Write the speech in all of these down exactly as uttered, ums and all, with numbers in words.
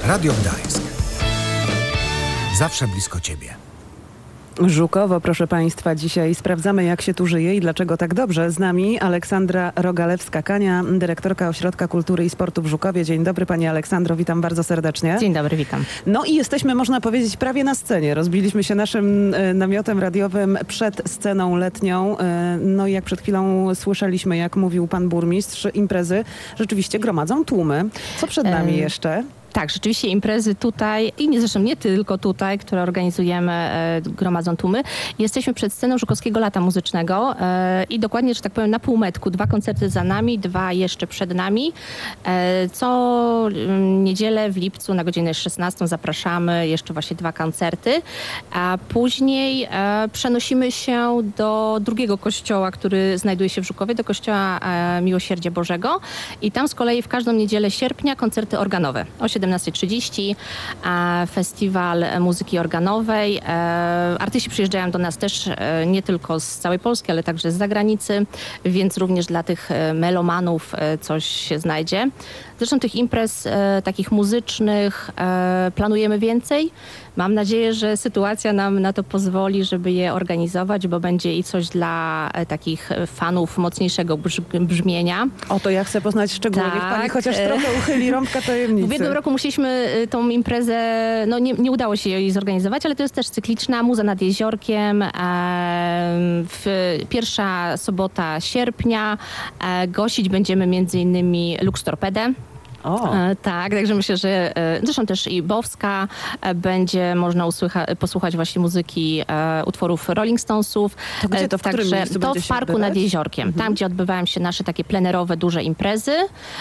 Radio Gdańsk. Zawsze blisko Ciebie. Żukowo, proszę Państwa, dzisiaj sprawdzamy, jak się tu żyje i dlaczego tak dobrze. Z nami Aleksandra Rogalewska-Kania, dyrektorka Ośrodka Kultury i Sportu w Żukowie. Dzień dobry Pani Aleksandro, witam bardzo serdecznie. Dzień dobry, witam. No i jesteśmy, można powiedzieć, prawie na scenie. Rozbiliśmy się naszym e, namiotem radiowym przed sceną letnią. E, no i jak przed chwilą słyszeliśmy, jak mówił Pan Burmistrz, imprezy rzeczywiście gromadzą tłumy. Co przed nami jeszcze? Tak, rzeczywiście imprezy tutaj i nie, zresztą nie tylko tutaj, które organizujemy, e, gromadzą tłumy. Jesteśmy przed sceną Żukowskiego Lata Muzycznego e, i dokładnie, że tak powiem, na półmetku. Dwa koncerty za nami, dwa jeszcze przed nami. E, co m, niedzielę w lipcu na godzinę szesnastą zapraszamy jeszcze właśnie dwa koncerty, a później e, przenosimy się do drugiego kościoła, który znajduje się w Żukowie, do kościoła e, Miłosierdzia Bożego i tam z kolei w każdą niedzielę sierpnia koncerty organowe. O siedemnasta trzydzieści festiwal muzyki organowej. Artyści przyjeżdżają do nas też nie tylko z całej Polski, ale także z zagranicy, więc również dla tych melomanów coś się znajdzie. Zresztą tych imprez e, takich muzycznych e, planujemy więcej. Mam nadzieję, że sytuacja nam na to pozwoli, żeby je organizować, bo będzie i coś dla e, takich fanów mocniejszego brz brzmienia. O, to ja chcę poznać szczegóły. Tak. Niech Pani chociaż trochę uchyli rąbka tajemnicy. W jednym roku musieliśmy tą imprezę, no nie, nie udało się jej zorganizować, ale to jest też cykliczna, Muza nad Jeziorkiem. E, w pierwsza sobota sierpnia e, gościć będziemy między innymi Lux Torpedę. O. E, tak, także myślę, że e, zresztą też i Bowska e, będzie można usłycha, posłuchać właśnie muzyki e, utworów Rolling Stonesów. To gdzie to, w także którym miejscu to będzie w się Parku odbywać? nad Jeziorkiem, Mhm. tam gdzie odbywają się nasze takie plenerowe, duże imprezy.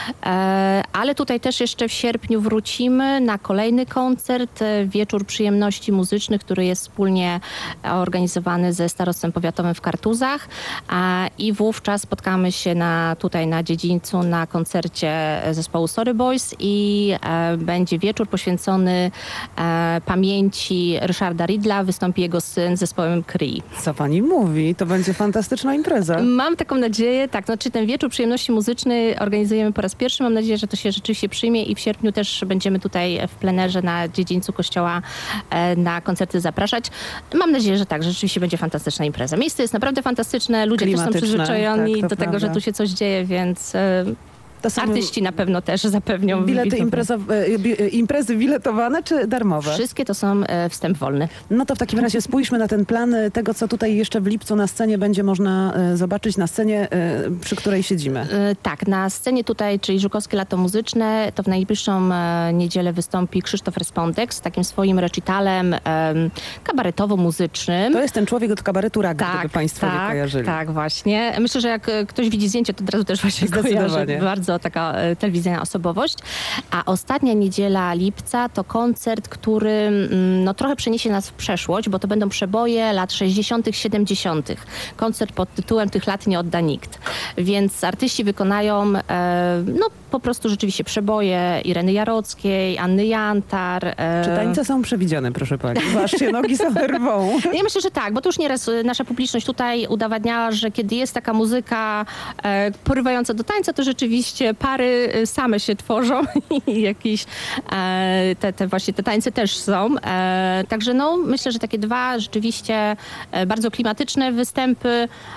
E, ale tutaj też jeszcze w sierpniu wrócimy na kolejny koncert, e, Wieczór Przyjemności Muzycznych, który jest wspólnie organizowany ze Starostwem Powiatowym w Kartuzach. A, I wówczas spotkamy się na, tutaj na dziedzińcu na koncercie zespołu Sorry Boys i e, będzie wieczór poświęcony e, pamięci Ryszarda Ridla. Wystąpi jego syn z zespołem Cree. Co Pani mówi? To będzie fantastyczna impreza. Mam taką nadzieję, tak, znaczy ten wieczór przyjemności muzycznej organizujemy po raz pierwszy. Mam nadzieję, że to się rzeczywiście przyjmie i w sierpniu też będziemy tutaj w plenerze na dziedzińcu kościoła e, na koncerty zapraszać. Mam nadzieję, że tak, że rzeczywiście będzie fantastyczna impreza. Miejsce jest naprawdę fantastyczne, ludzie też są Klimatyczne, przyzwyczajoni tak, to do tego, prawda. że tu się coś dzieje, więc e, To są artyści na pewno też zapewnią bilety widownię. imprezo- e, bi- imprezy biletowane czy darmowe? Wszystkie to są e, wstęp wolny. No to w takim razie spójrzmy na ten plan e, tego, co tutaj jeszcze w lipcu na scenie będzie można e, zobaczyć, na scenie, e, przy której siedzimy. E, Tak, na scenie tutaj, czyli Żukowskie Lato Muzyczne, to w najbliższą e, niedzielę wystąpi Krzysztof Respondek z takim swoim recitalem e, kabaretowo-muzycznym. To jest ten człowiek od kabaretu Rag, Tak, gdyby Państwo nie tak, kojarzyli. tak, właśnie. Myślę, że jak e, ktoś widzi zdjęcie, to od razu też właśnie Zdecydowanie. kojarzy. Bardzo taka e, telewizyjna osobowość. A ostatnia niedziela lipca to koncert, który mm, no, trochę przeniesie nas w przeszłość, bo to będą przeboje lat sześćdziesiątych, siedemdziesiątych. Koncert pod tytułem Tych lat nie odda nikt. Więc artyści wykonają e, no, po prostu rzeczywiście przeboje Ireny Jarockiej, Anny Jantar. E, Czy tańce są przewidziane, proszę Pani? Waż się nogi sobie rwą. Ja myślę, że tak, bo to już nieraz y, nasza publiczność tutaj udowadniała, że kiedy jest taka muzyka e, porywająca do tańca, to rzeczywiście pary y, same się tworzą i jakieś e, te, te właśnie te tańce też są. E, także no myślę, że takie dwa rzeczywiście e, bardzo klimatyczne występy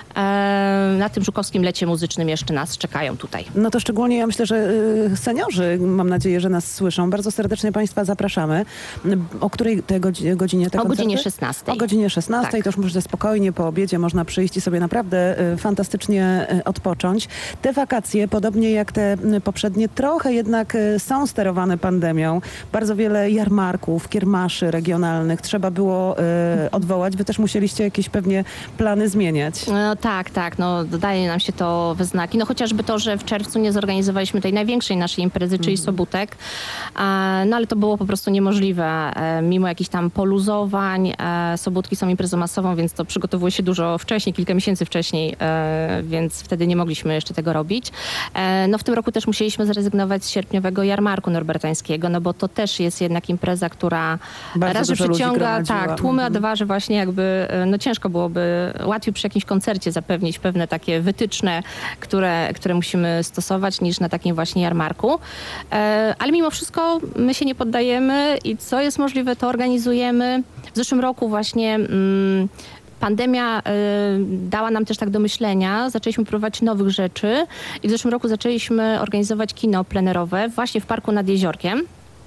e, na tym Żukowskim Lecie Muzycznym jeszcze nas czekają tutaj. No to szczególnie ja myślę, że y, seniorzy, mam nadzieję, że nas słyszą. Bardzo serdecznie Państwa zapraszamy. O której te godzi- godzinie te O koncerty? godzinie szesnastej. O godzinie szesnastej, Tak. to już możecie spokojnie po obiedzie można przyjść i sobie naprawdę y, fantastycznie y, odpocząć. Te wakacje, podobnie jak te y, poprzednie, trochę jednak y, są sterowane pandemią. Bardzo wiele jarmarków, kiermaszy regionalnych trzeba było y, odwołać. Wy też musieliście jakieś pewnie plany zmieniać. No, tak, tak, no dodaje nam się to we znaki. No chociażby to, że w czerwcu nie zorganizowaliśmy tej największej naszej imprezy, czyli Mhm. Sobutek. E, no ale to było po prostu niemożliwe. E, mimo jakichś tam poluzowań, e, Sobótki są imprezą masową, więc to przygotowuje się dużo wcześniej, kilka miesięcy wcześniej, e, więc wtedy nie mogliśmy jeszcze tego robić. E, no w tym roku też musieliśmy zrezygnować z sierpniowego jarmarku norbertańskiego, no bo to też jest jednak impreza, która Bardzo raz, że dużo ludzi przyciąga gromadziła. tak, tłumy, a Mhm. dwa, że właśnie jakby no ciężko byłoby, łatwiej przy jakimś koncercie zapewnić pewne takie wytyczne, które, które musimy stosować, niż na takim właśnie właśnie jarmarku. E, ale mimo wszystko my się nie poddajemy i co jest możliwe, to organizujemy. W zeszłym roku właśnie mm, pandemia y, dała nam też tak do myślenia. Zaczęliśmy próbować nowych rzeczy i w zeszłym roku zaczęliśmy organizować kino plenerowe właśnie w parku nad jeziorkiem.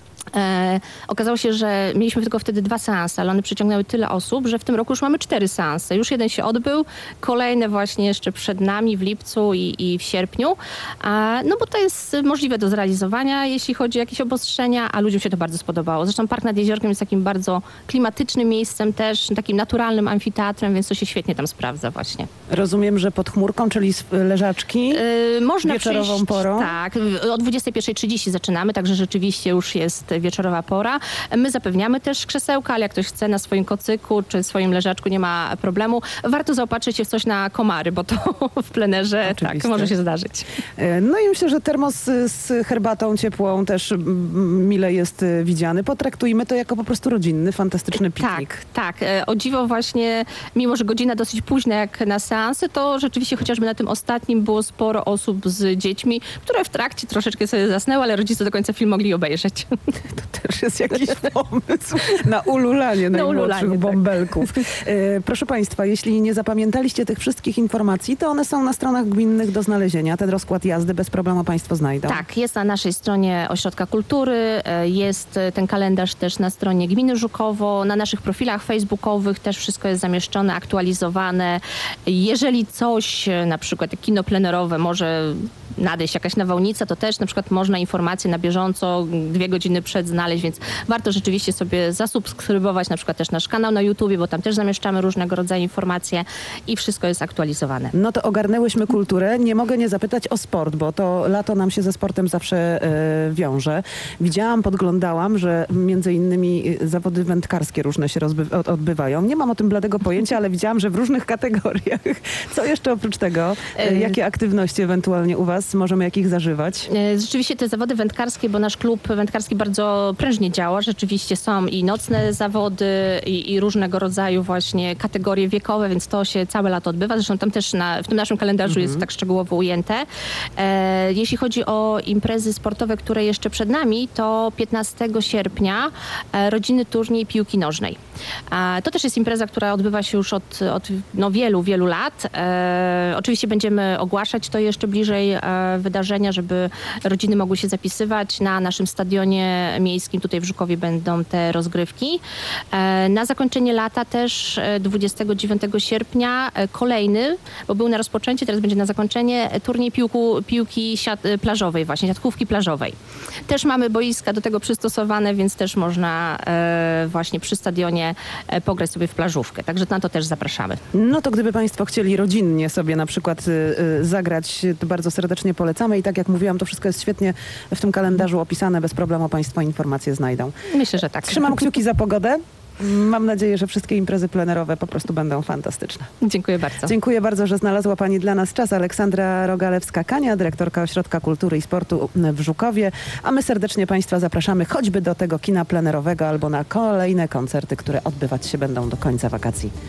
E, okazało się, że mieliśmy tylko wtedy dwa seanse, ale one przyciągnęły tyle osób, że w tym roku już mamy cztery seanse. Już jeden się odbył, kolejne właśnie jeszcze przed nami w lipcu i, i w sierpniu. A, no bo to jest możliwe do zrealizowania, jeśli chodzi o jakieś obostrzenia, a ludziom się to bardzo spodobało. Zresztą Park nad Jeziorkiem jest takim bardzo klimatycznym miejscem też, takim naturalnym amfiteatrem, więc to się świetnie tam sprawdza właśnie. Rozumiem, że pod chmurką, czyli z- leżaczki. Yy, można Wieczorową przyjść, porą? Tak, o dwudziestej pierwszej trzydzieści zaczynamy, także rzeczywiście już jest wieczorowa pora. My zapewniamy też krzesełka, ale jak ktoś chce na swoim kocyku czy swoim leżaczku, nie ma problemu. Warto zaopatrzyć się w coś na komary, bo to w plenerze tak Oczywiście. może się zdarzyć. E, No i myślę, że termos z z herbatą ciepłą też mm, mile jest e, widziany. Potraktujmy to jako po prostu rodzinny, fantastyczny piknik. Tak, tak. E, O dziwo właśnie, mimo że godzina dosyć późna jak na seansy, to rzeczywiście chociażby na tym ostatnim było sporo osób z dziećmi, które w trakcie troszeczkę sobie zasnęły, ale rodzice do końca film mogli obejrzeć. To też jest jakiś pomysł na ululanie Na najmłodszych ululanie, tak. bąbelków. E, Proszę Państwa, jeśli nie zapamiętaliście tych wszystkich informacji, to one są na stronach gminnych do znalezienia. Ten rozkład jazdy bez problemu Państwo znajdą. Tak, jest na naszej stronie Ośrodka Kultury, e, jest e, ten kalendarz też na stronie Gminy Żukowo, na naszych profilach facebookowych też wszystko jest zamieszczone, aktualizowane. Jeżeli coś, e, na przykład jak kino plenerowe może nadejść jakaś nawałnica, to też na przykład można informacje na bieżąco dwie godziny przed znaleźć, więc warto rzeczywiście sobie zasubskrybować na przykład też nasz kanał na YouTubie, bo tam też zamieszczamy różnego rodzaju informacje i wszystko jest aktualizowane. No to ogarnęłyśmy kulturę. Nie mogę nie zapytać o sport, bo to lato nam się ze sportem zawsze e, wiąże. Widziałam, podglądałam, że między innymi e, zawody wędkarskie różne się rozby- od- odbywają. Nie mam o tym bladego pojęcia, ale widziałam, że w różnych kategoriach. Co jeszcze oprócz tego? E, jakie aktywności ewentualnie u Was możemy jakich zażywać? E, Rzeczywiście te zawody wędkarskie, bo nasz klub wędkarski bardzo prężnie działa. Rzeczywiście są i nocne zawody i, i różnego rodzaju właśnie kategorie wiekowe, więc to się całe lato odbywa. Zresztą tam też na, w tym naszym kalendarzu jest tak szczegółowo ujęte. E, jeśli chodzi o imprezy sportowe, które jeszcze przed nami, to piętnastego sierpnia e, rodzinny turniej piłki nożnej. E, to też jest impreza, która odbywa się już od, od no, wielu, wielu lat. E, oczywiście będziemy ogłaszać to jeszcze bliżej e, wydarzenia, żeby rodziny mogły się zapisywać. Na naszym stadionie miejskim tutaj w Żukowie będą te rozgrywki. E, Na zakończenie lata też e, dwudziestego dziewiątego sierpnia e, kolejny, bo był na rozpoczęcie, teraz będzie na zakończenie, e, turniej piłku, piłki siat, e, plażowej właśnie, siatkówki plażowej. Też mamy boiska do tego przystosowane, więc też można e, właśnie przy stadionie e, pograć sobie w plażówkę. Także na to też zapraszamy. No to gdyby Państwo chcieli rodzinnie sobie na przykład y, y, zagrać, to bardzo serdecznie polecamy i tak jak mówiłam, to wszystko jest świetnie w tym kalendarzu opisane, bez problemu Państwo informacje znajdą. Myślę, że tak. Trzymam kciuki za pogodę. Mam nadzieję, że wszystkie imprezy plenerowe po prostu będą fantastyczne. Dziękuję bardzo. Dziękuję bardzo, że znalazła Pani dla nas czas. Aleksandra Rogalewska-Kania, dyrektorka Ośrodka Kultury i Sportu w Żukowie. A my serdecznie Państwa zapraszamy choćby do tego kina plenerowego albo na kolejne koncerty, które odbywać się będą do końca wakacji.